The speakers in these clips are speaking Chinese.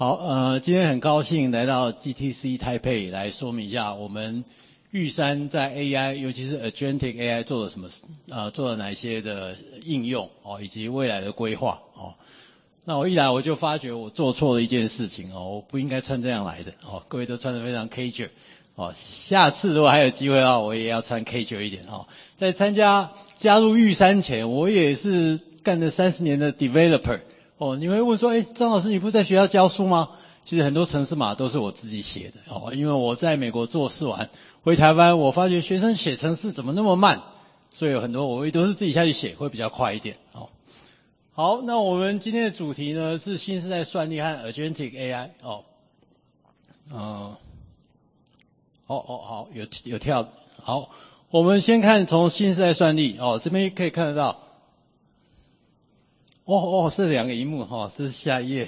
好，今天很高兴来到 GTC 台北来说明一下我们玉山在 AI， 尤其是 Agentic AI 做了什么，做了哪些的应用以及未来的规划那我一来我就发觉我做错了一件事情我不应该穿这样来的各位都穿得非常 casual下次如果还有机会的话，我也要穿 casual 一点在加入玉山前，我也是干了30年的 developer。你会问说，张老师你不是在学校教书吗？其实很多程式码都是我自己写的因为我在美国做事完回台湾，我发觉学生写程式怎么那么慢，所以有很多我都是自己下去写，会比较快一点好，那我们今天的主题呢是新时代算力和 Agentic AI 好，有跳好，我们先看从新时代算力这边可以看得到是两个萤幕这是下一页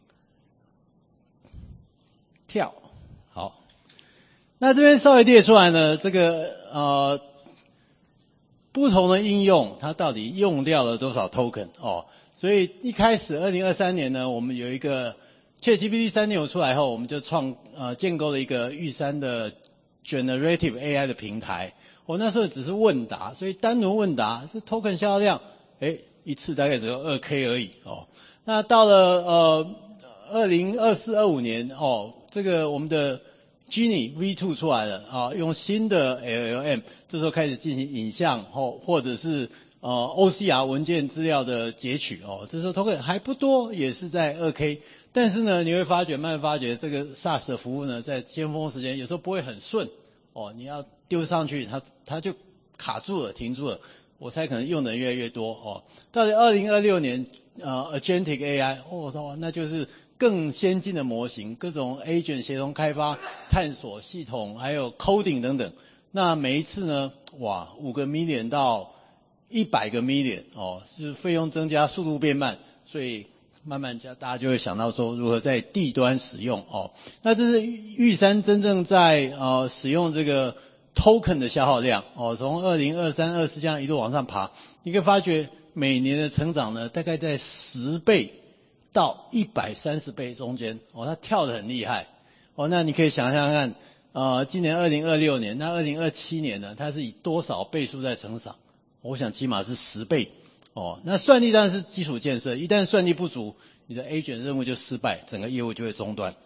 跳好，那这边稍微列出来呢，这个不同的应用它到底用掉了多少 token 所以一开始2023年呢，我们有一个 ChatGPT 3.5 出来后，我们就建构了一个玉山的 Generative AI 的平台那时候只是问答，所以单纯问答这 token 消耗量一次大概只有 2K 而已那到了2024-25年这个我们的 Genie V2 出来了用新的 LLM 这时候开始进行影像或者是OCR 文件资料的截取这时候 token 还不多，也是在 2K， 但是呢你会慢慢发觉这个 SaaS 的服务呢在尖峰时间有时候不会很顺你要丢上去它就卡住了停住了，我猜可能用的人越来越多到了2026年Agentic AI 那就是更先进的模型，各种 agent 协同开发、探索系统还有 coding 等等，那每一次呢5个 million 到100个 million 是费用增加，速度变慢，所以慢慢大家就会想到说如何在地端使用那这是玉山真正在使用这个 token 的消耗量从2023、24这样一路往上爬，你可以发觉每年的成长呢大概在10倍到130倍中间它跳得很厉害那你可以想象看今年2026年，那2027年呢它是以多少倍数在成长？我想起码是10倍那算力当然是基础建设，一旦算力不足，你的 agent 任务就失败，整个业务就会中断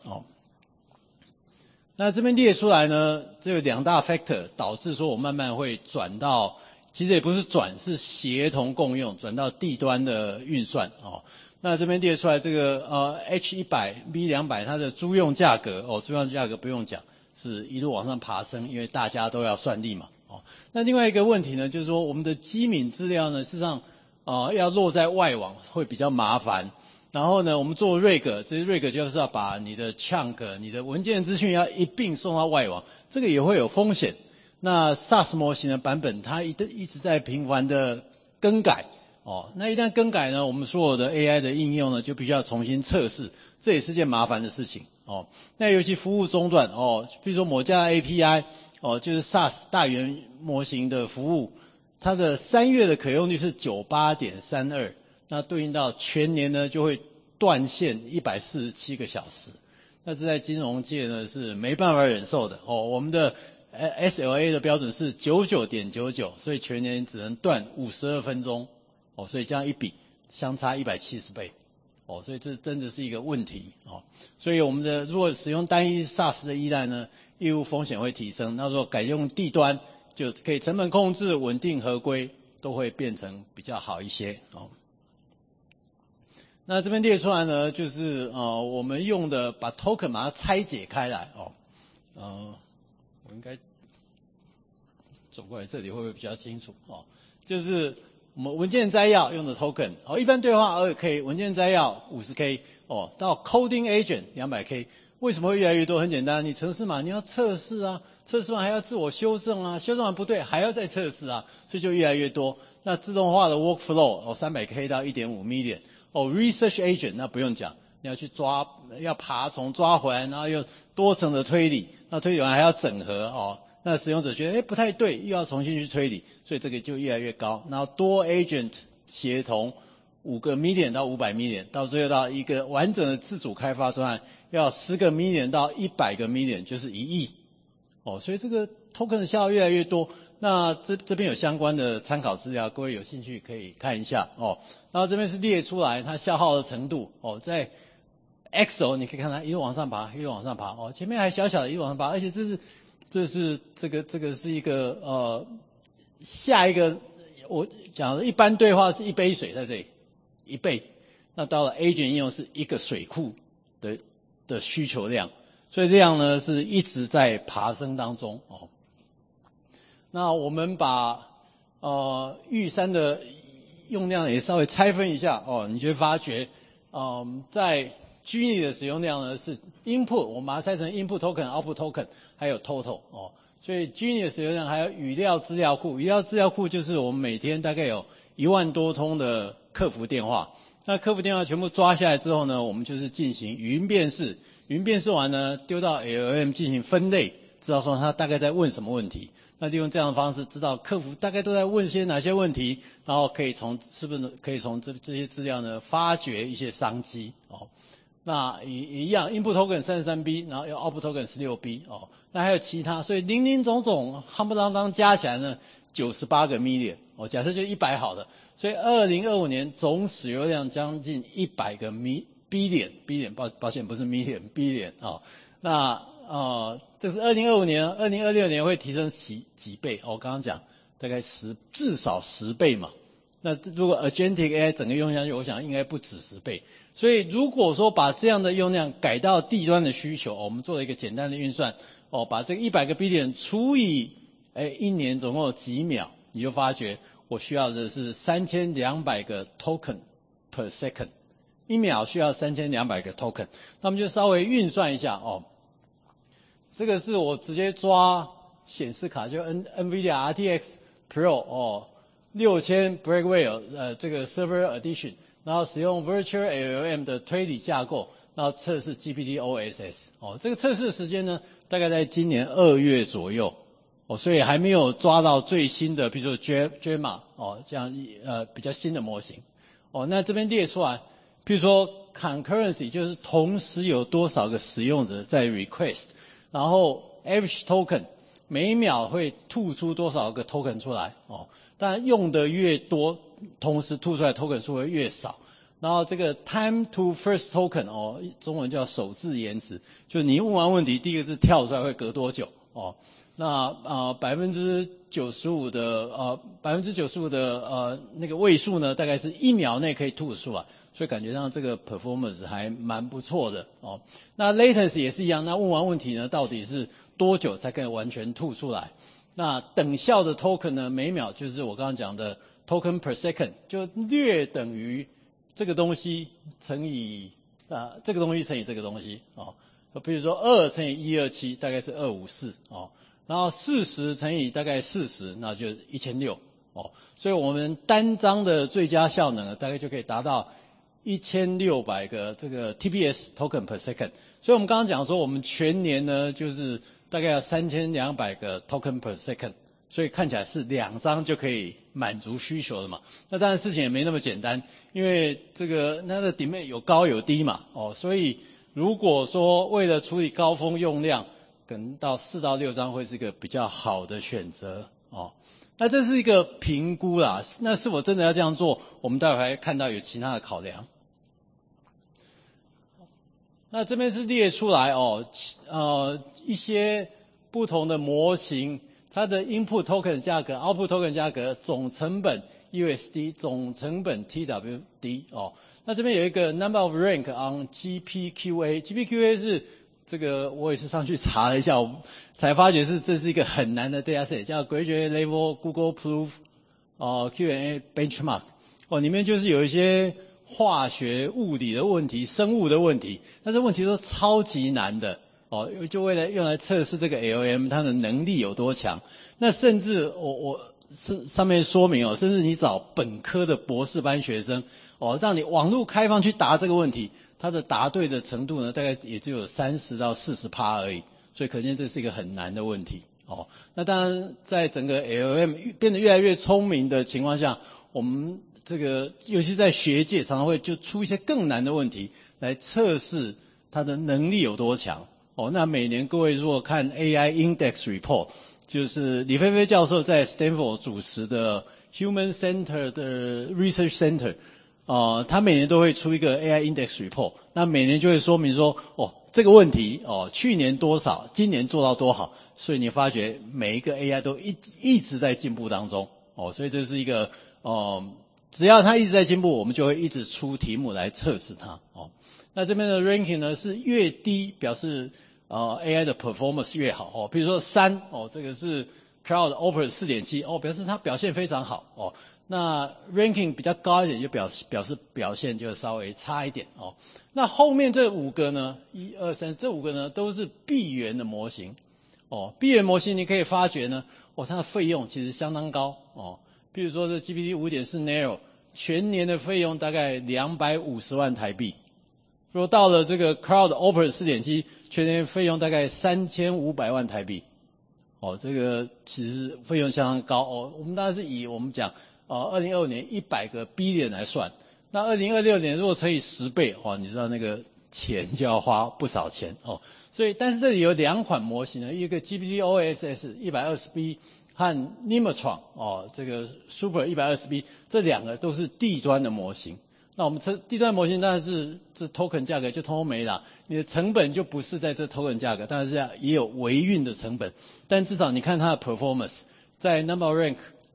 那这边列出来呢，这有2大 factor 导致说我慢慢会转到，其实也不是转，是协同共用，转到地端的运算那这边列出来这个H100、V200 它的租用价格租用价格不用讲，是一路往上爬升，因为大家都要算力嘛那另外一个问题呢，就是说我们的机敏资料呢，事实上要落在外网会比较麻烦。然后呢，我们做 RAG， 这些 RAG 就是要把你的 chunk、你的文件资讯要一并送到外网，这个也会有风险。那 SaaS 模型的版本它一直在频繁的更改那一旦更改呢，我们所有的 AI 的应用呢就必须要重新测试，这也是件麻烦的事情那尤其服务中断比如说某家 API就是 SaaS 大语言模型的服务，它的3月的可用率是 98.32%， 那对应到全年呢就会断线147个小时，那这在金融界呢是没办法忍受的我们的SLA 的标准是 99.99， 所以全年只能断52分钟所以这样一比相差170倍所以这真的是一个问题所以我们如果使用单一 SaaS 的依赖呢，业务风险会提升，那如果改用地端就可以成本控制、稳定合规都会变成比较好一些那这边列出来呢，就是我们用的把 token 把它拆解开来我应该走过来这里会不会比较清楚就是我们文件摘要用的 token 一般对话 2K， 文件摘要 50K 到 coding agent 200K， 为什么会越来越多？很简单，你程式码你要测试测试完还要自我修正修正完不对还要再测试所以就越来越多。那自动化的 workflow300K 到 1.5 million research agent 那不用讲，你要去要爬虫抓回来，然后又多层的推理，那推理完还要整合那使用者觉得不太对，又要重新去推理，所以这个就越来越高。然后多 agent 协同 5个 million 到500 million， 到最后到一个完整的自主开发专案要10个 million 到100个 million， 就是1亿。所以这个 token 的消耗越来越多。那这边有相关的参考资料，各位有兴趣可以看一下然后这边是列出来它消耗的程度在 XO 你可以看它一路往上爬，一路往上爬前面还小小的一路往上爬，而且这是这个是一个下一个我讲的一般对话是1杯水在这里1倍，那到了 Agent 应用是1个水库的需求量，所以量呢是一直在爬升当中那我们把玉山的用量也稍微拆分一下你就会发觉在 Genie 的使用量呢是 input， 我们把它拆成 input token、output token 还有 total所以 Genie 的使用量还有语料资料库，语料资料库就是我们每天大概有1万多通的客服电话，那客服电话全部抓下来之后呢，我们就是进行语音辨识，语音辨识完呢丢到 LLM 进行分类，知道说他大概在问什么问题，那利用这样的方式知道客服大概都在问些哪些问题，然后可以从这些资料呢发掘一些商机那一样 input token 33B， 然后有 output token 16B 那还有其他，所以零零总总夯不啷当加起来呢98个 million 假设就100好了，所以2025年总使用量将近100个 billion， 抱歉不是 million billion 那这是2025年，2026年会提升几倍我刚刚讲大概至少10倍嘛，那如果 Agentic AI 整个用下去，我想应该不止10倍。所以如果说把这样的用量改到地端的需求我们做了一个简单的运算把这个100个 billion 除以一年总共有几秒，你就发觉我需要的是3200个 token per second， 一秒需要3200个 token， 那我们就稍微运算一下这个是我直接抓显示卡，就 NVIDIA RTX Pro6000 Blackwell 这个 Server Edition， 然后使用 Virtual LLM 的推理架构，然后测试 GPT-OSS 这个测试的时间呢大概在今年2月左右所以还没有抓到最新的比如说 Gemma 这样比较新的模型那这边列出来比如说 concurrency 就是同时有多少个使用者在 request， 然后 average token 每秒会吐出多少个 token 出来当然用的越多同时吐出来 token 数会越少，然后这个 time to first token 中文叫首字延迟，就你问完问题第一个字跳出来会隔多久那95%的那个位数呢大概是1秒内可以吐出来，所以感觉上这个 performance 还蛮不错的那 latency 也是一样，那问完问题呢到底是多久才可以完全吐出来，那等效的 token 呢每秒就是我刚刚讲的 token per second， 就略等于这个东西乘以这个东西乘以这个东西比如说2乘以127大概是254然后40乘以大概40那就1600所以我们单张的最佳效能大概就可以达到1600个这个 TPS token per second， 所以我们刚刚讲说我们全年呢就是大概要3200个 token per second， 所以看起来是2张就可以满足需求的嘛。那当然事情也没那么简单，因为这个它的 demand 有高有低嘛所以如果说为了处理高峰用量，可能到4到6张会是一个比较好的选择那这是一个评估啦，那是否真的要这样做，我们待会还看到有其他的考量。那这边是列出来一些不同的模型，它的 input token 价格 output token 价格总成本 USD 总成本 TWD 那这边有一个 number of rank on GPQA 是这个我也是上去查了一下，我才发觉这是一个很难的 dataset， 叫 Graduate Level Google Proof Q&A Benchmark 里面就是有一些化学物理的问题生物的问题，但是问题都超级难的就为了用来测试这个 LLM 它的能力有多强，那甚至我上面说明甚至你找本科的博士班学生让你网络开放去答这个问题，它的答对的程度呢大概也只有30到40%而已，所以可见这是一个很难的问题那当然在整个 LLM 变得越来越聪明的情况下，我们这个尤其在学界常常会就出一些更难的问题来测试它的能力有多强。那每年各位如果看 AI Index Report， 就是李飞飞教授在 Stanford 主持的 Human Center 的 Research Center，他每年都会出一个 AI Index Report， 那每年就会说明说，这个问题，去年多少，今年做到多好，所以你发觉每一个 AI 都一直在进步当中，所以这是一个，只要它一直在进步，我们就会一直出题目来测试它，那这边的 ranking 呢是越低表示AI 的 performance 越好，比如说3，这个是 Cloud Opera 4.7，表示它表现非常好，那 ranking 比较高一点就表示表现就稍微差一点，那后面这5个呢，1、2、3这5个呢都是闭源的模型，闭源模型你可以发觉呢，它的费用其实相当高，比如说这 GPT 5.4 Neo 全年的费用大概250万台币，如果到了这个 Cloud Opera 4.7 全年费用大概3500万台币，这个其实费用相当高，我们当然是以我们讲2025年100个 billion 来算，那2026年如果乘以10倍，你知道那个钱就要花不少钱，所以但是这里有2款模型呢，一个 GPT-OSS 120B 和 Nemotron，这个 Super 120B 这2个都是地端的模型。那我们地端模型当然是这 token 价格就通通没了，你的成本就不是在这 token 价格，当然是也有维运的成本，但至少你看它的 performance 在 number rank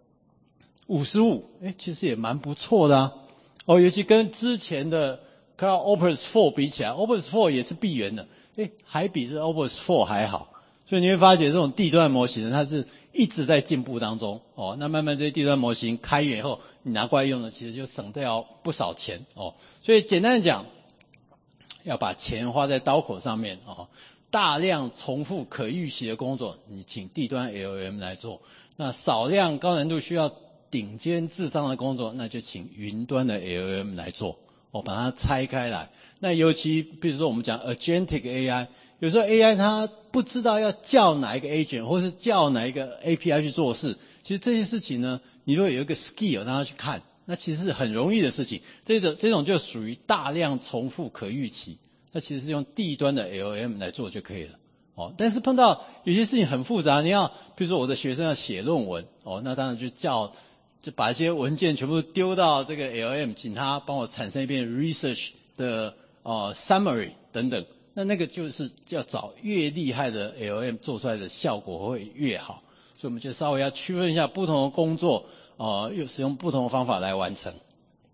55，其实也蛮不错的啊，尤其跟之前的 Cloud Opus 4比起来 ，Opus 4也是闭源的，还比这 Opus 4还好，所以你会发觉这种地端模型呢，它是一直在进步当中，那慢慢这些地端模型开源以后，你拿过来用呢，其实就省掉不少钱，所以简单的讲，要把钱花在刀口上面，大量重复可预期的工作，你请地端 LLM 来做，那少量高难度需要顶尖智商的工作，那就请云端的 LLM 来做，把它拆开来。那尤其比如说我们讲 agentic AI， 有时候 AI 它不知道要叫哪一个 agent 或是叫哪一个 API 去做事，其实这些事情呢，你如果有一个 skill 让它去看，那其实是很容易的事情，这种就属于大量重复可预期，那其实是用地端的 LLM 来做就可以了。但是碰到有些事情很复杂，你要比如说我的学生要写论文，那当然就把一些文件全部丢到这个 LLM， 请他帮我产生一篇 research 的summary 等等，那个就是要找越厉害的 LLM 做出来的效果会越好，所以我们就稍微要区分一下不同的工作，又使用不同的方法来完成。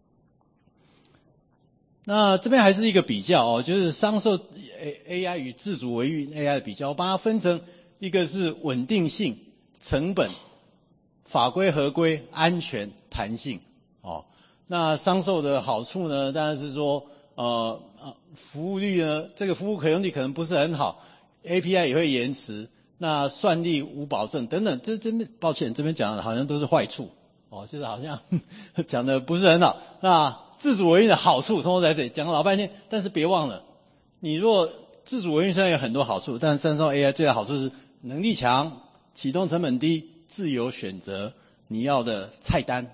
那这边还是一个比较，就是商授 AI 与自主维运 AI 的比较，我把它分成一个是稳定性、成本、法规合规、安全、弹性，那商授的好处呢，当然是说，服务率呢，这个服务可用率可能不是很好 ，API 也会延迟，那算力无保证等等，这边抱歉，这边讲的好像都是坏处，就是好像讲的不是很好。那自主维运的好处，通通在这里讲了老半天，但是别忘了，你若自主维运虽然有很多好处，但商授 AI 最大好处是能力强、启动成本低、自由选择你要的菜单，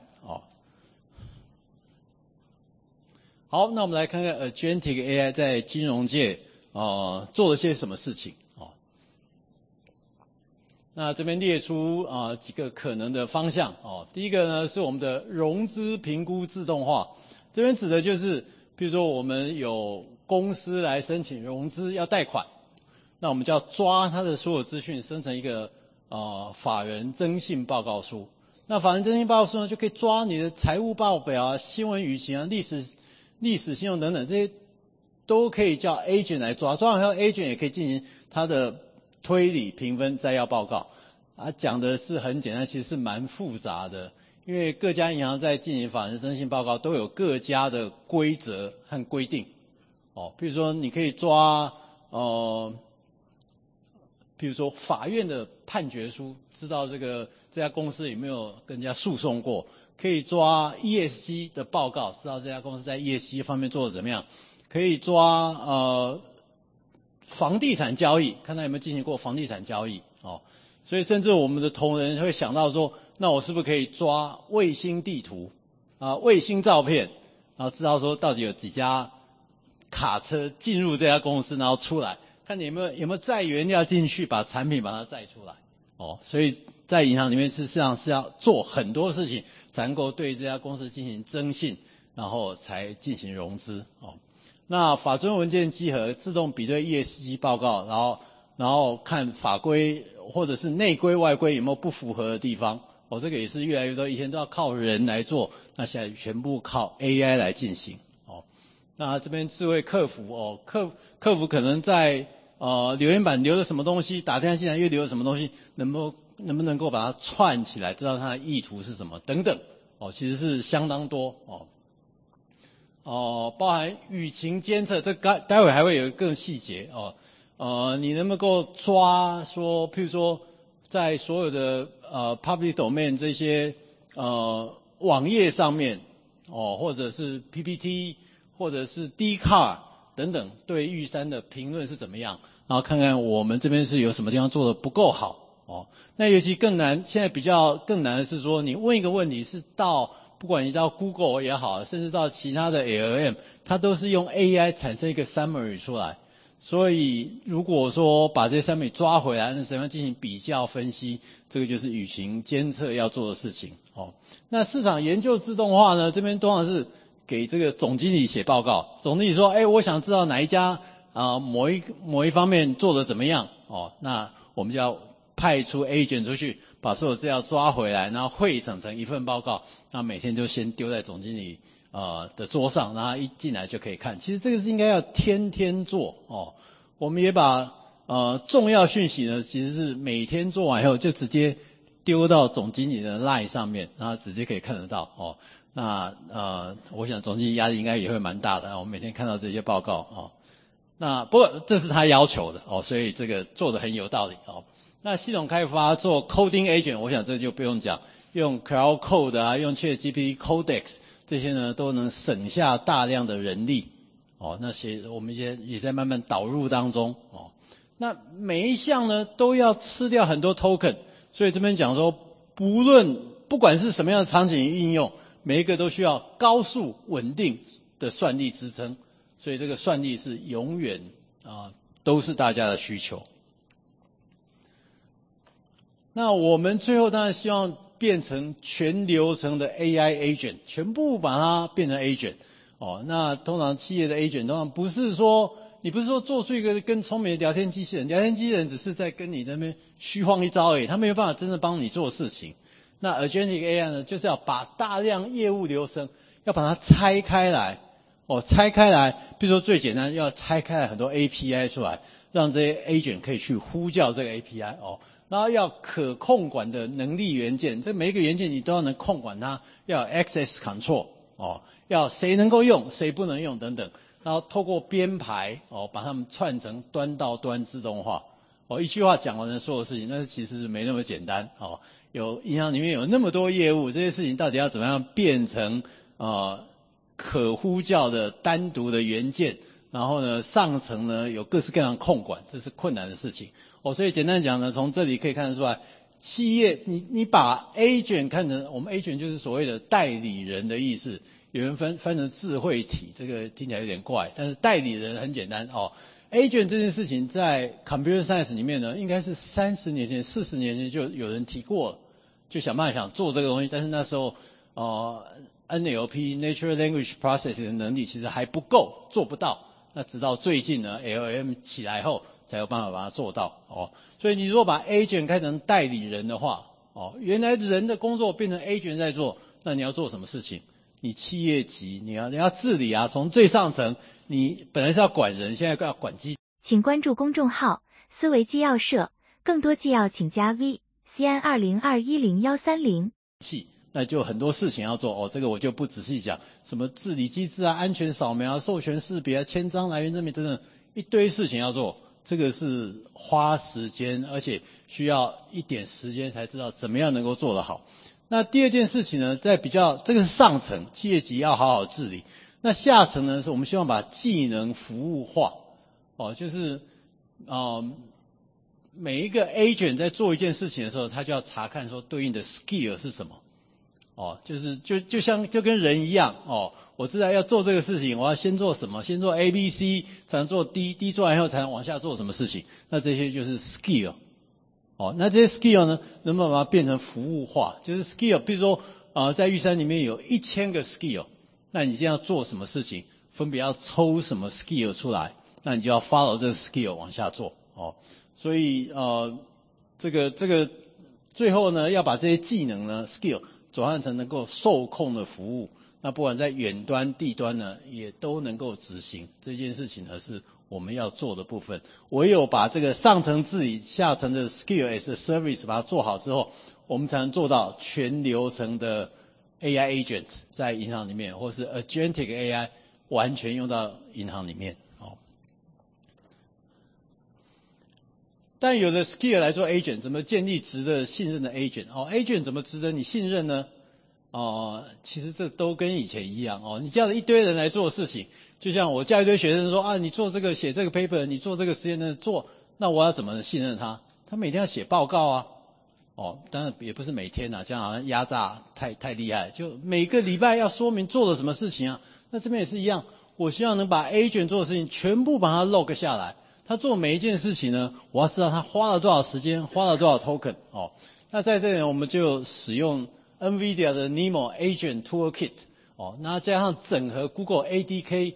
好，那我们来看看 Agentic AI 在金融界做了些什么事情。那这边列出几个可能的方向。第一个呢是我们的融资评估自动化，这边指的就是比如说我们有公司来申请融资要贷款，那我们就要抓它的所有资讯生成一个法人征信报告书，那法人征信报告书呢就可以抓你的财务报表啊、新闻舆情啊、历史信用等等，这些都可以叫 agent 来抓，抓完后 agent 也可以进行它的推理、评分、摘要报告。讲的是很简单，其实是蛮复杂的，因为各家银行在进行法人征信报告都有各家的规则和规定。比如说你可以抓比如说法院的判决书，知道这家公司有没有跟人家诉讼过，可以抓 ESG 的报告，知道这家公司在 ESG 方面做得怎么样，可以抓房地产交易，看他有没有进行过房地产交易，所以甚至我们的同仁会想到说，那我是不是可以抓卫星地图， 卫星照片，然后知道说到底有几家卡车进入这家公司，然后出来，看你有没有载原料进去，把产品把它载出来。所以在银行里面事实上是要做很多事情，才能够对这家公司进行征信，然后才进行融资。那法遵文件稽核，自动比对 ESG 报告，然后看法规或者是内规外规有没有不符合的地方。这个也是越来越多，以前都要靠人来做，那现在全部靠 AI 来进行。那这边智慧客服客服可能在留言板留了什么东西，打电话进来又留了什么东西，能不能够把它串起来，知道它的意图是什么等等。其实是相当多。包含舆情监测，这待会还会有更细节。你能不能够抓说，譬如说在所有的public domain 这些网页上面或者是 PPT 或者是 Dcard 等等对玉山的评论是怎么样，然后看看我们这边是有什么地方做的不够好。那尤其更难，现在比较更难的是说，你问一个问题是不管你到 Google 也好，甚至到其他的 LLM， 它都是用 AI 产生一个 summary 出来。所以如果说把这些 summary 抓回来，那怎么样进行比较分析，这个就是舆情监测要做的事情。那市场研究自动化呢，这边通常是给这个总经理写报告，总经理说我想知道哪一家某一方面做得怎么样。那我们就要派出 agent 出去，把所有资料抓回来，然后汇整成一份报告，那每天就先丢在总经理的桌上，然后一进来就可以看。其实这个是应该要天天做。我们也把重要讯息呢，其实是每天做完以后就直接丢到总经理的 LINE 上面，然后直接可以看得到。那我想总经理压力应该也会蛮大的，我们每天看到这些报告。那不过这是他要求的所以这个做得很有道理。那系统开发做 coding agent， 我想这就不用讲，用 Cloud Code 用 ChatGPT Codex 这些呢都能省下大量的人力。那些我们也在慢慢导入当中。那每一项呢都要吃掉很多 token， 所以这边讲说不管是什么样的场景应用，每一个都需要高速稳定的算力支撑，所以这个算力是永远都是大家的需求。那我们最后当然希望变成全流程的 AI agent， 全部把它变成 agent。那通常企业的 agent 通常你不是说做出一个跟聪明的聊天机器人，聊天机器人只是在跟你那边虚晃一招而已，它没有办法真正帮你做事情。那 agentic AI 呢，就是要把大量业务流程要把它拆开来。比如说最简单，要拆开来很多 API 出来，让这些 agent 可以去呼叫这个 API。然后要可控管的能力元件，这每一个元件你都要能控管它，要有 access control。要谁能够用，谁不能用等等。然后透过编排把它们串成端到端自动化。一句话讲完了所有事情，但是其实是没那么简单。有银行里面有那么多业务，这些事情到底要怎么样变成可呼叫的单独的元件，然后呢上层呢有各式各样的控管，这是困难的事情。所以简单讲呢，从这里可以看得出来，企业你把 agent 看成，我们 agent 就是所谓的代理人的意思，有人翻成智慧体，这个听起来有点怪，但是代理人很简单。agent 这件事情在 computer science 里面呢，应该是30年前40年前就有人提过了，就想办法想做这个东西，但是那时候NLP Natural Language Processing 的能力其实还不够，做不到。那直到最近呢 LLM 起来后才有办法把它做到。所以你如果把 agent 开成代理人的话，原来人的工作变成 agent 在做，那你要做什么事情？你企业级你要治理从最上层，你本来是要管人，现在要管机。 请关注公众号思维纪要社，更多纪要请加 VCN20210130。 那就很多事情要做这个我就不仔细讲，什么治理机制安全扫描授权识别签章来源证明等等一堆事情要做，这个是花时间，而且需要一点时间才知道怎么样能够做得好。那第二件事情呢，这个是上层企业级要好好治理，那下层呢是我们希望把技能服务化。就是每一个 agent 在做一件事情的时候，他就要查看说对应的 skill 是什么。 哦，就跟人一样哦，我知道要做这个事情，我要先做什么，先做 A、B、C 才能做 D 做完以后才能往下做什么事情，那这些就是 skill。哦，那这些 skill 呢，能不能把它变成服务化？就是 skill， 比如说在玉山里面有1000个 skill， 那你现在要做什么事情，分别要抽什么 skill 出来，那你就要 follow 这个 skill 往下做哦。所以这个最后呢，要把这些技能呢 skill 转换成能够受控的服务，那不管在远端、地端呢，也都能够执行这件事情呢，是我们要做的部分。唯有把这个上层治理、下层的 skill as a service 把它做好之后，我们才能做到全流程的 AI agent 在银行里面，或是 agentic AI 完全用到银行里面。但有的 skill 来做 agent， 怎么建立值得信任的 agent？ agent 怎么值得你信任呢？其实这都跟以前一样哦。你叫了一堆人来做事情，就像我叫一堆学生说你做这个写这个 paper， 你做这个实验呢做，那我要怎么信任他？他每天要写报告啊。当然也不是每天这样好像压榨太厉害，就每个礼拜要说明做了什么事情啊。那这边也是一样，我希望能把 agent 做的事情全部把它 log 下来。他做每一件事情呢，我要知道他花了多少时间，花了多少 token 那在这里我们就使用 NVIDIA 的 NeMo Agent Toolkit 那加上整合 Google ADK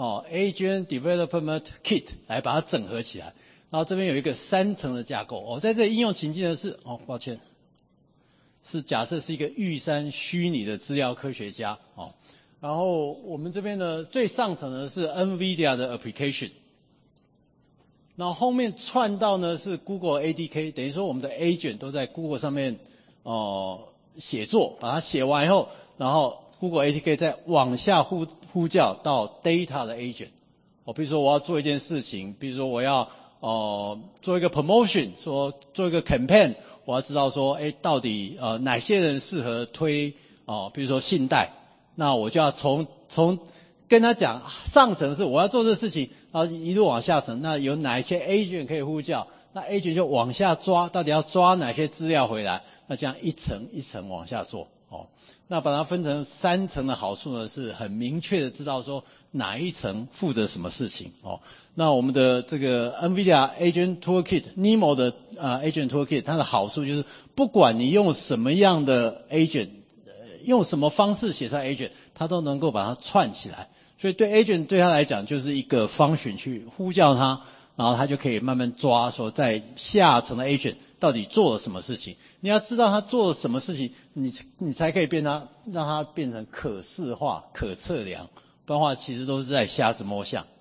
Agent Development Kit 来把它整合起来。然后这边有一个3层的架构在这里应用情境呢是抱歉，是假设是一个玉山虚拟的资料科学家然后我们这边呢最上层呢是 NVIDIA 的 application。然后后面串到呢是 Google ADK， 等于说我们的 agent 都在 Google 上面写作，把它写完以后，然后 Google ADK 再往下呼叫到 data 的 agent。比如说我要做一件事情，比如说我要做一个 promotion， 说做一个 campaign， 我要知道说到底哪些人适合推比如说信贷，那我就要从跟他讲，上层是我要做这事情，然后一路往下层，那有哪一些 agent 可以呼叫，那 agent 就往下抓，到底要抓哪些资料回来，那这样一层一层往下做那把它分成3层的好处呢，是很明确的知道说哪一层负责什么事情那我们的这个 NVIDIA Agent Toolkit NeMo 的Agent Toolkit 它的好处就是不管你用什么样的 agent， 用什么方式写上 agent， 它都能够把它串起来。所以对 agent 对他来讲就是一个function去呼叫它，然后他就可以慢慢抓说在下层的 agent 到底做了什么事情。你要知道他做了什么事情，你才可以让它变成可视化、可测量，不然的话其实都是在瞎子摸象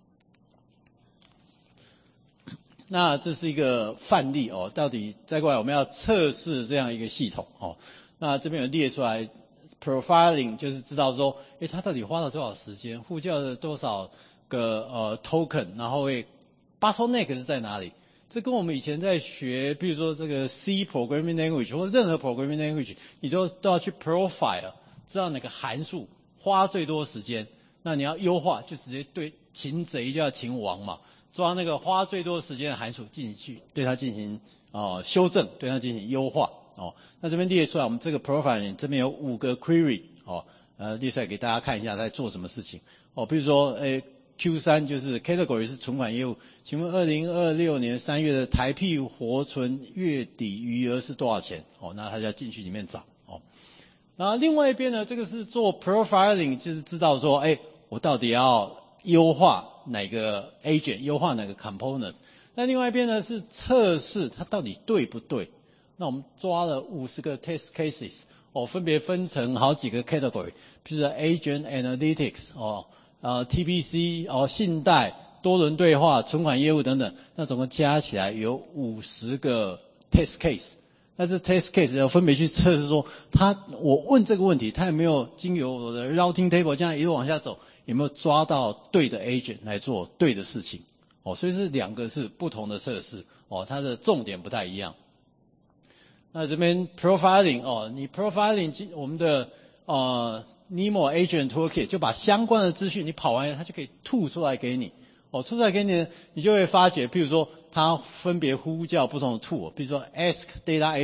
那这是一个范例到底再过来我们要测试这样一个系统那这边有列出来。Profiling 就是知道说他到底花了多少时间，呼叫了多少个token， 然后bottleneck 是在哪里。这跟我们以前在学比如说这个 C programming language 或任何 programming language 你都要去 profile， 知道哪个函数花最多时间，那你要优化就直接对擒贼就要擒王嘛，抓那个花最多时间的函数进去对它进行修正，对它进行优化那这边列出来我们这个 profiling 这边有5个 query列出来给大家看一下在做什么事情比如说Q3 就是 category 是存款业务，请问2026年3月的台币活存月底余额是多少钱那他就要进去里面找然后另外一边呢，这个是做 profiling， 就是知道说我到底要优化哪个 agent， 优化哪个 component。那另外一边呢是测试它到底对不对。那我们抓了50个 test cases 分别分成好几个 category， 比如说 agent analytics TPC 信贷、多轮对话、存款业务等等，那总共加起来有50个 test case。那这 test case 要分别去测试说我问这个问题，他有没有经由我的 routing table 这样一路往下走，有没有抓到对的 agent 来做对的事情所以是2个是不同的测试它的重点不太一样。那这边 profiling 你 profiling 我们的NeMo Agent Toolkit 就把相关的资讯你跑完它就可以吐出来给你吐出来给你，你就会发觉譬如说它分别呼叫不同的 tool， 比如说 Ask Data Agent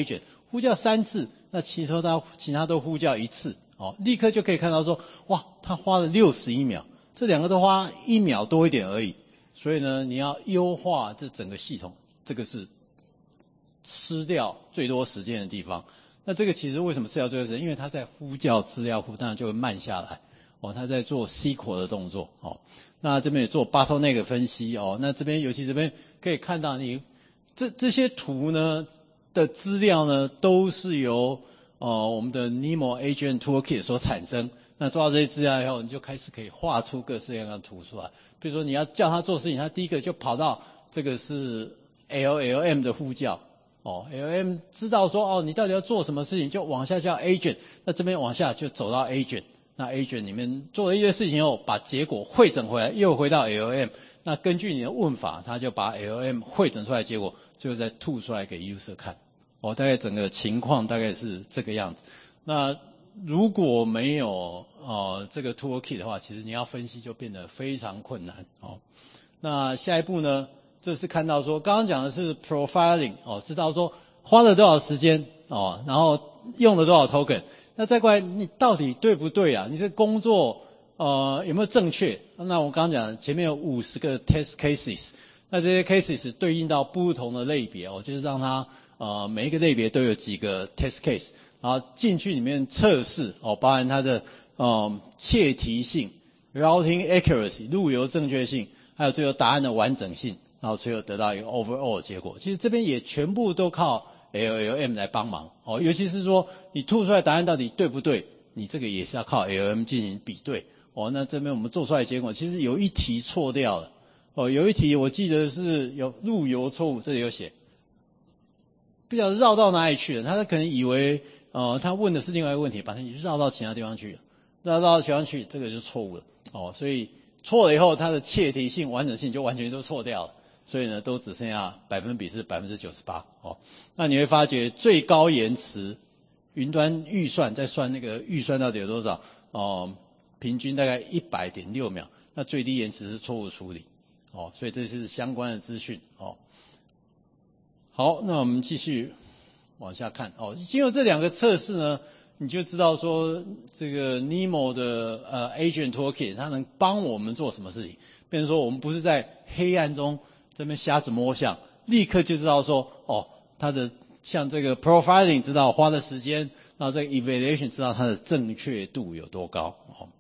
呼叫3次，那其他都呼叫1次，立刻就可以看到说，哇，他花了61秒，这两个都花1秒多一点而已。所以呢，你要优化这整个系统，这个是吃掉最多时间的地方。那这个其实为什么吃掉最多时间？因为它在呼叫资料库，当然就会慢下来。它在做 SQL 的动作。那这边也做 bottleneck 分析。那这边尤其这边可以看到你这些图呢的资料呢都是由我们的 Nemo Agent Toolkit 所产生。那抓到这些资料以后，你就开始可以画出各式各样的图出来。比如说你要叫它做事情，它第一个就跑到这个是 LLM 的呼叫。LLM 知道说你到底要做什么事情，就往下叫 Agent。那这边往下就走到 Agent。那 Agent 里面做了一些事情后，把结果汇整回来，又回到 LLM。那根据你的问法，它就把 LLM 汇整出来的结果，最后再吐出来给 user 看。大概整个情况大概是这个样子。那如果没有这个 toolkit 的话，其实你要分析就变得非常困难。那下一步呢，这是看到说刚刚讲的是 profiling，知道说花了多少时间然后用了多少 token。那再过来你到底对不对啊？你这工作有没有正确？那我刚刚讲前面有50个 test cases， 那这些 cases 对应到不同的类别就是让它每一个类别都有几个 test case， 然后进去里面测试包含它的切题性 routing accuracy 路由正确性，还有最后答案的完整性，然后最后得到一个 overall 的结果。其实这边也全部都靠 LLM 来帮忙尤其是说你吐出来答案到底对不对，你这个也是要靠 LLM 进行比对那这边我们做出来的结果，其实有一题错掉了有一题我记得是有路由错误，这里有写，不晓得绕到哪里去了，他可能以为他问的是另外一个问题，把它绕到其他地方去了，绕到其他地方去，这个就是错误了所以错了以后，它的切题性、完整性就完全都错掉了。所以呢，都只剩下比是 98%。那你会发觉最高延迟云端预算，再算那个预算到底有多少平均大概 100.6 秒。那最低延迟是错误处理所以这是相关的资讯好，那我们继续往下看经过这两个测试呢，你就知道说这个 Nemo 的Agent Toolkit 它能帮我们做什么事情。变成说我们不是在黑暗中这边瞎子摸象，立刻就知道说它的像这个 profiling 知道花的时间，然后这个 evaluation 知道它的正确度有多高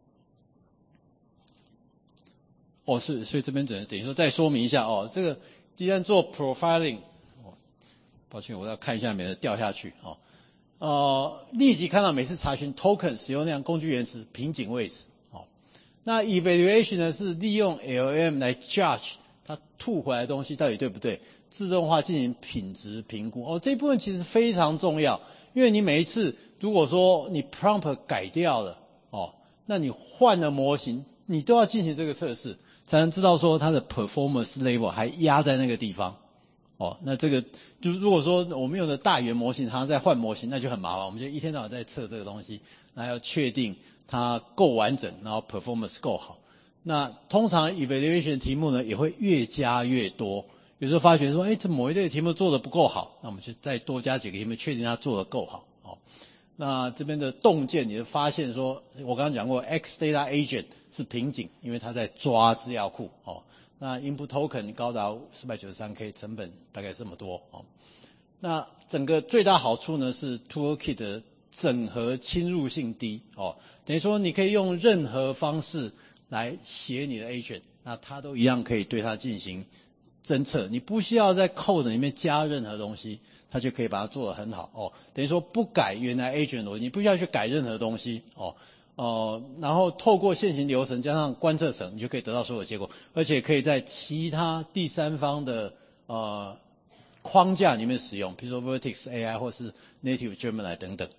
是，所以这边等于说再说明一下这个既然做 profiling抱歉我要看一下免得掉下去立即看到每次查询 token 使用量、工具延迟、瓶颈位置那 evaluation 呢是利用 LLM 来 judge 它吐回来的东西到底对不对，自动化进行品质评估这一部分其实非常重要，因为你每一次如果说你 prompt 改掉了那你换了模型，你都要进行这个测试，才能知道说它的 performance level 还压在那个地方那这个就如果说我们用的大语言模型常常在换模型，那就很麻烦，我们就一天到晚在测这个东西，那要确定它够完整，然后 performance 够好。那通常 evaluation 题目呢也会越加越多，有时候发觉说这某一类题目做得不够好，那我们就再多加几个题目，确定它做得够好那这边的洞见，你就发现说我刚刚讲过 X Data Agent 是瓶颈，因为它在抓资料库那 input token 高达 493K， 成本大概这么多那整个最大好处呢是 toolkit 的整合侵入性低等于说你可以用任何方式来写你的 agent， 那它都一样可以对它进行侦测，你不需要在 code 里面加任何东西，它就可以把它做得很好等于说不改原来 agent 逻辑，你不需要去改任何东西然后透过现行流程加上观测层，你就可以得到所有结果，而且可以在其他第三方的框架里面使用，比如说 Vertex AI 或是 Native Gemini 等等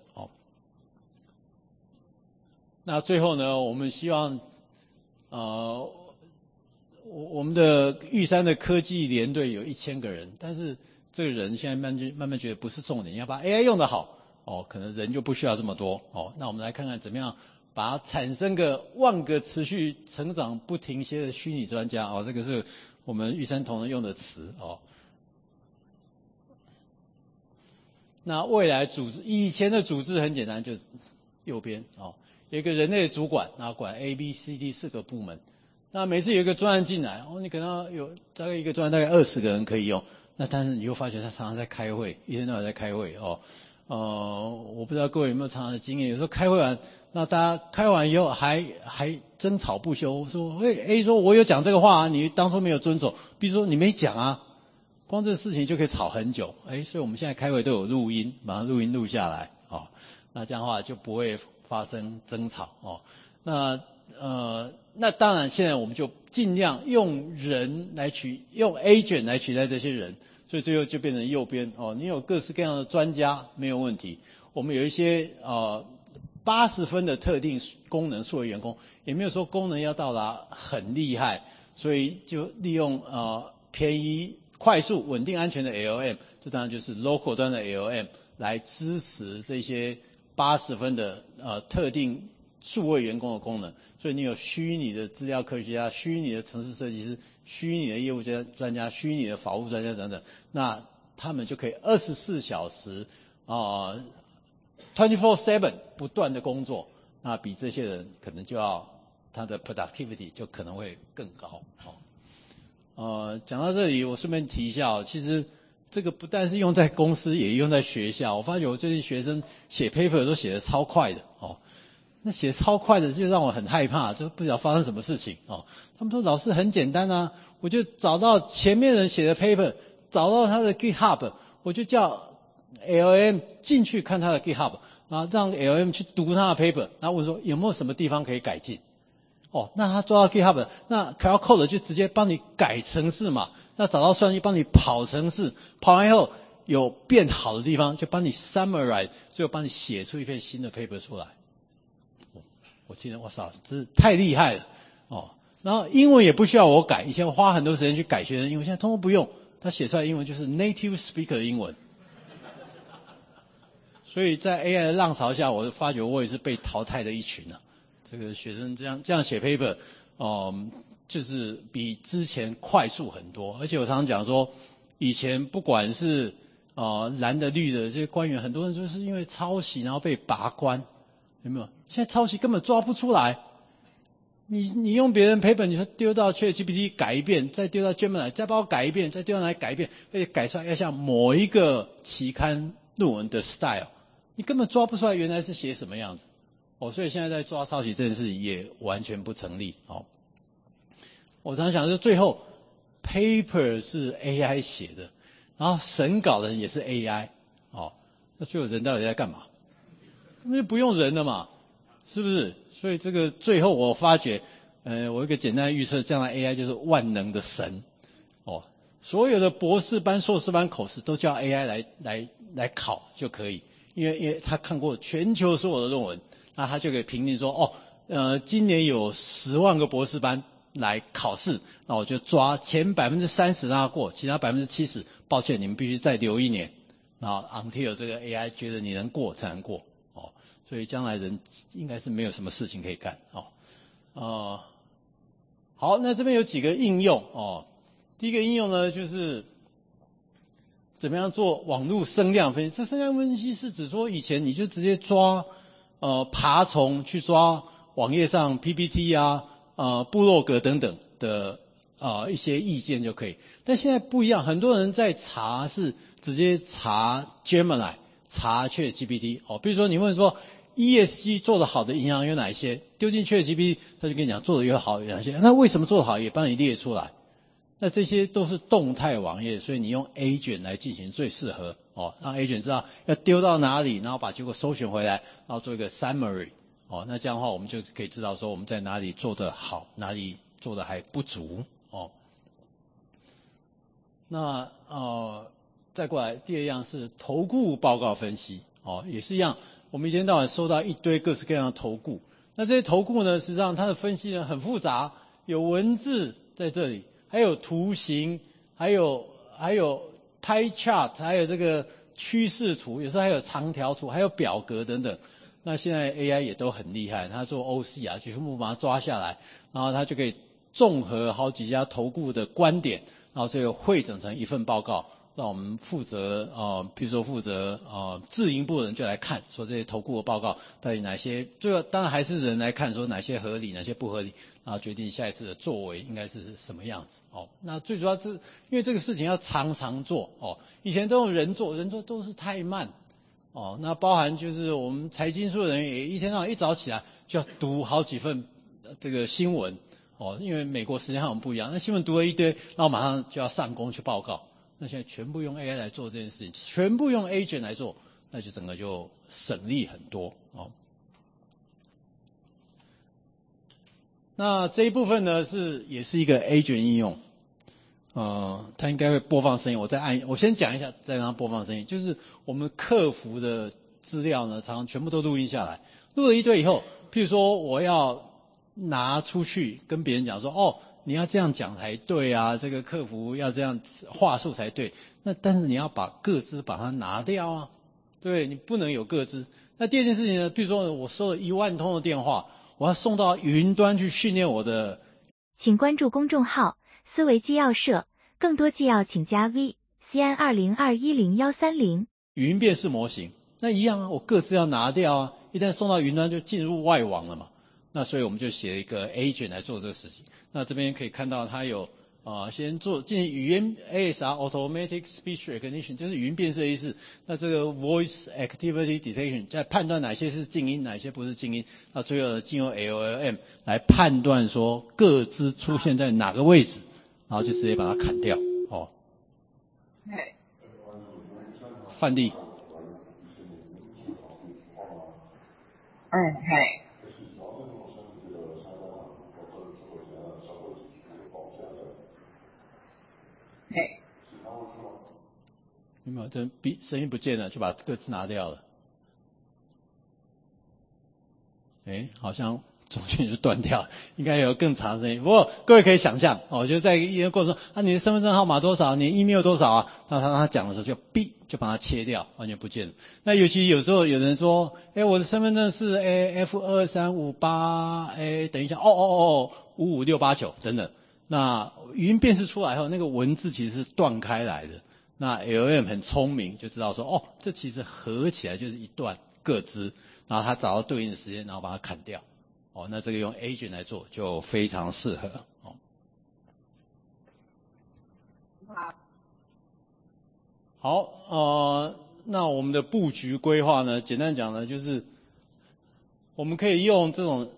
那最后呢，我们希望我们的玉山的科技联队有1000个人，但是这个人现在慢慢觉得不是重点，要把 AI 用得好可能人就不需要这么多那我们来看看怎么样把它产生个10000个持续成长不停歇的虚拟专家这个是我们玉山同仁用的词那未来组织，以前的组织很简单，就是右边有一个人类的主管，然后管 A、B、C、D 4个部门。那每次有一个专案进来，你可能有大概一个专案大概20个人可以用。那但是你又发觉他常常在开会，一天到晚在开会我不知道各位有没有常常的经验，有时候开会完，那大家开完以后还争吵不休，说A 说我有讲这个话你当初没有遵守，B 说你没讲啊，光这个事情就可以吵很久。所以我们现在开会都有录音，把它录音录下来那这样的话就不会发生争吵那当然现在我们就尽量用用 agent 来取代这些人，所以最后就变成右边你有各式各样的专家没有问题，我们有一些80分的特定功能数位员工，也没有说功能要到达很厉害，所以就利用便宜快速稳定安全的 ALM， 这当然就是 local 端的 ALM 来支持这些80分的特定数位员工的功能。所以你有虚拟的资料科学家、虚拟的程式设计师、虚拟的业务专家、虚拟的法务专家等等，那他们就可以24小时24/7 不断的工作，那比这些人可能就要他的 productivity 就可能会更高讲到这里我顺便提一下其实这个不但是用在公司，也用在学校。我发觉我最近学生写 paper 都写得超快的那写超快的就让我很害怕，就不知道发生什么事情他们说老师很简单啊，我就找到前面人写的 paper， 找到他的 GitHub， 我就叫 LM 进去看他的 GitHub， 然后让 LM 去读他的 paper， 然后问说有没有什么地方可以改进那他抓到 GitHub， 那 Cloud Code 就直接帮你改程式嘛，那找到算力帮你跑程式，跑完以后有变好的地方就帮你 summarize， 最后帮你写出一篇新的 paper 出来。我记得我操，这是太厉害了然后英文也不需要我改，以前我花很多时间去改学生英文，现在通通不用，他写出来的英文就是 native speaker 的英文。所以在 AI 的浪潮下，我发觉我也是被淘汰的一群这个学生这样写 paper 就是比之前快速很多。而且我常常讲说，以前不管是蓝的绿的这些官员，很多人就是因为抄袭然后被拔关，有没有？现在抄袭根本抓不出来，你用别人 paper， 你说丢到 ChatGPT 改一遍，再丢到 Gemini 再帮我改一遍，再丢到哪里改一遍，而且改出来要像某一个期刊论文的 style， 你根本抓不出来原来是写什么样子所以现在在抓抄袭这件事也完全不成立我常常想说，最后 paper 是 AI 写的，然后审稿的人也是 AI 那最后人到底在干嘛？那就不用人了嘛，是不是？所以这个最后我发觉我一个简单的预测，将来 AI 就是万能的神所有的博士班、硕士班口试都叫 AI 来考就可以，因为他看过全球所有的论文，那他就可以评定说今年有10万个博士班来考试，那我就抓前 30% 让他过，其他 70% 抱歉你们必须再留1年，然后 until 这个 AI 觉得你能过才能过所以将来人应该是没有什么事情可以干好，那这边有几个应用第一个应用呢，就是怎么样做网络声量分析。这声量分析是指说，以前你就直接抓爬虫去抓网页上 PPT 部落格等等的一些意见就可以。但现在不一样，很多人在查是直接查 Gemini， 查 ChatGPT 比如说你问说 ESG 做得好的银行有哪些，丢进 ChatGPT 他就跟你讲做得越好有哪些，那为什么做得好也帮你列出来。那这些都是动态网页，所以你用 agent 来进行最适合让 agent 知道要丢到哪里，然后把结果搜寻回来，然后做一个 summary那这样的话我们就可以知道说我们在哪里做得好，哪里做得还不足那再过来第二样是投顾报告分析也是一样，我们一天到晚收到一堆各式各样的投顾，那这些投顾呢，实际上它的分析呢很复杂，有文字在这里，还有图形，还有pie chart， 还有这个趋势图，有时候还有长条图，还有表格等等。那现在 AI 也都很厉害，它做 OC 全部把它抓下来，然后它就可以综合好几家投顾的观点，然后最后汇整成一份报告， 让我们负责比如说负责自营部的人就来看，说这些投顾的报告到底哪些，最后当然还是人来看，说哪些合理，哪些不合理，然后决定下一次的作为应该是什么样子那最主要是因为这个事情要常常做以前都用人做都是太慢那包含就是我们财经术的人也一天到晚一早起来就要读好几份这个新闻因为美国时间和我们不一样，那新闻读了一堆，然后马上就要上工去报告。那现在全部用 AI 来做这件事情，全部用 agent 来做，那就整个就省力很多那这一部分呢也是一个 agent 应用，它应该会播放声音，我先讲一下，再让它播放声音。就是我们客服的资料呢，常常全部都录音下来，录了一堆以后，譬如说我要拿出去跟别人讲说你要这样讲才对啊，这个客服要这样话术才对。那但是你要把个资把它拿掉啊，对，你不能有个资。那第二件事情呢，比如说我收了1万通的电话，我要送到云端去训练我的。 请关注公众号思维纪要社，更多纪要请加 VCN20210130 语音辨识模型。那一样啊，我个资要拿掉啊，一旦送到云端就进入外网了嘛。那所以我们就写一个 agent 来做这个事情。那这边可以看到它有先进行语音 ASR Automatic Speech Recognition， 就是语音辨识的意思。那这个 Voice Activity Detection 在判断哪些是静音，哪些不是静音。那最后经由 LLM 来判断说个资出现在哪个位置，然后就直接把它砍掉范例。有没有？这声音不见了，就把个字拿掉了。好像中间就断掉了，应该有更长的声音。不过各位可以想象就在一个过程中你的身份证号码多少，你的 email 多少啊？那他讲的时候就就把它切掉，完全不见了。那尤其有时候有人说我的身份证是F2358等一下55689等等。那语音辨识出来后，那个文字其实是断开来的。那 LLM 很聪明，就知道说这其实合起来就是一段个资，然后它找到对应的时间，然后把它砍掉那这个用 agent 来做就非常适合好那我们的布局规划呢，简单讲呢，就是我们可以用这种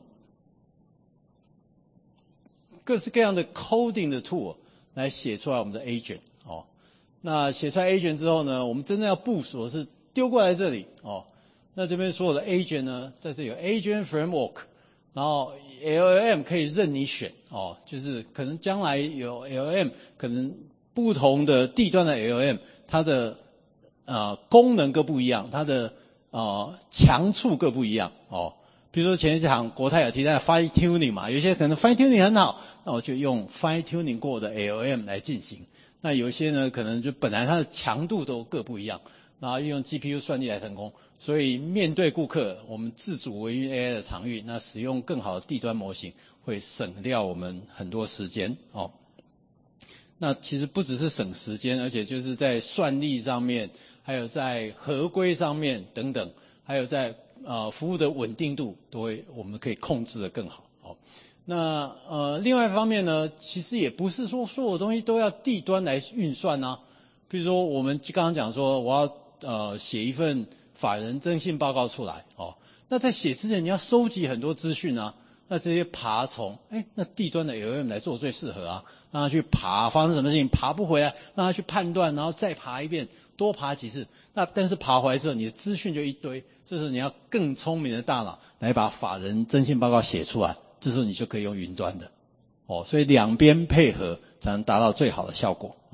各式各样的 coding 的 tool 来写出来我们的 agent那写出来 agent 之后呢，我们真正要部署的是丢过来这里那这边所有的 agent 呢，在这里有 agent framework， 然后 LLM 可以任你选就是可能将来有 LLM， 可能不同的地端的 LLM， 它的功能各不一样，它的强处各不一样比如说前一场国泰有提到 fine tuning 嘛，有些可能 fine tuning 很好，那我就用 fine tuning 过的 LLM 来进行。那有一些呢，可能就本来它的强度都各不一样，然后用 GPU 算力来成功。所以面对顾客，我们自主微云 AI 的场域，那使用更好的地端模型，会省掉我们很多时间那其实不只是省时间，而且就是在算力上面，还有在合规上面等等，还有在服务的稳定度，我们可以控制得更好那另外一方面呢，其实也不是说所有东西都要地端来运算啊。比如说我们刚刚讲说，我要写一份法人征信报告出来那在写之前你要收集很多资讯啊，那这些爬虫那地端的 LLM 来做最适合啊，让他去爬，发生什么事情爬不回来，让他去判断，然后再爬一遍，多爬几次。那但是爬回来之后，你的资讯就一堆，这时候你要更聪明的大脑来把法人征信报告写出来，这时候你就可以用云端的所以两边配合才能达到最好的效果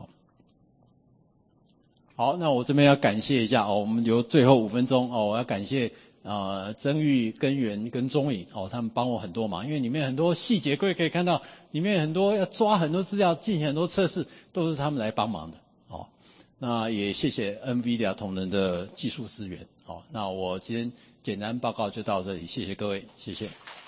好，那我这边要感谢一下我们留最后5分钟我要感谢曾玉、根源跟钟颖他们帮我很多忙，因为里面很多细节各位可以看到，里面很多要抓很多资料，进行很多测试，都是他们来帮忙的那也谢谢 NVIDIA 同仁的技术资源那我今天简单报告就到这里，谢谢各位，谢谢。